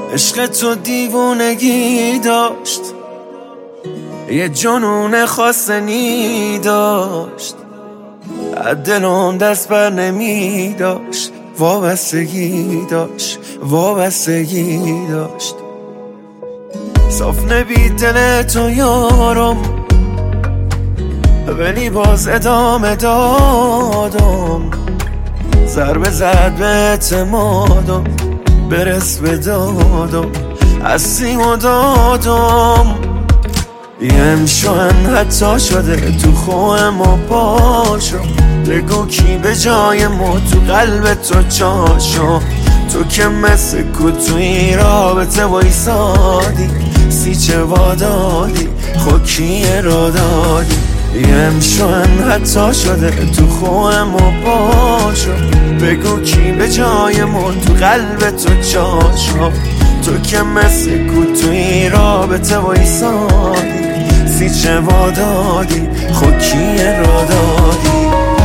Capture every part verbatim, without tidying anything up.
عشق تو دیوونگی داشت، یه جنون خاصنی داشت، دلم دست بر نمی داشت، وابستگی داشت، وابستگی داشت. صاف نبی دل تو یارم، ولی باز ادامه دادم. ضربه زد به اعتمادم، برس به دادم، از سیم و دادم. یه امشان حتی شده تو خوهم و پاشو، بگو کی به جای ما تو قلب تو چاشو. تو که مثل کتوی رابطه وایسادی، سی چه وادادی خود کیه را دادی. یه امشان حتی شده تو خوهم و پاشو، بگو کی به جای ما تو قلب تو چاشو. تو که مثل کتوی رابطه وایسادی، سی چه وادادی خود کیه را دادی.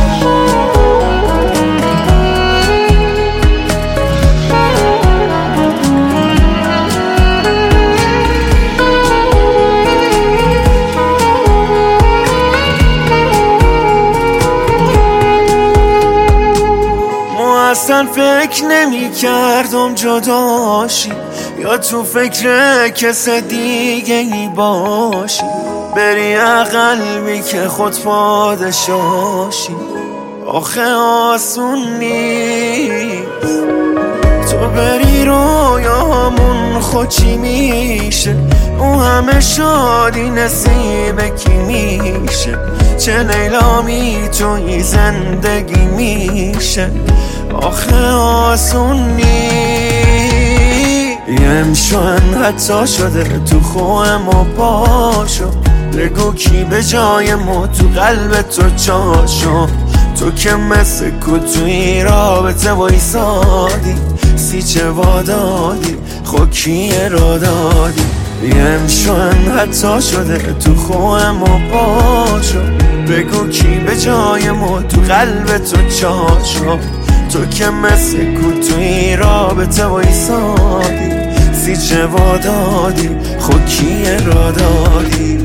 اصلا فکر نمی کردم جداشی، یا تو فکر کس دیگه ای باشی. بری قلبی که خود پادشاشی، آخه آسون نیست. تو بری رویامون خود چی میشه، او همه شادی نصیب کی میشه. چه لیلامی توی زندگی میشه، آخه آسون نیست. یه امشان حتی شده تو خوهم و پاشو، بگو کی به جای ما تو قلب تو چاشو. تو که مثل کتوی رابطه وایسادی، سی چه وادادی خود کیه را دادی. یه امشان حتی شده تو خوهم و پاشو، بگو کی به جای ما تو قلب تو چاشو. تو که مثل کتوی رابطه وایسادی، سی چه وادادی خود کیه را دادی.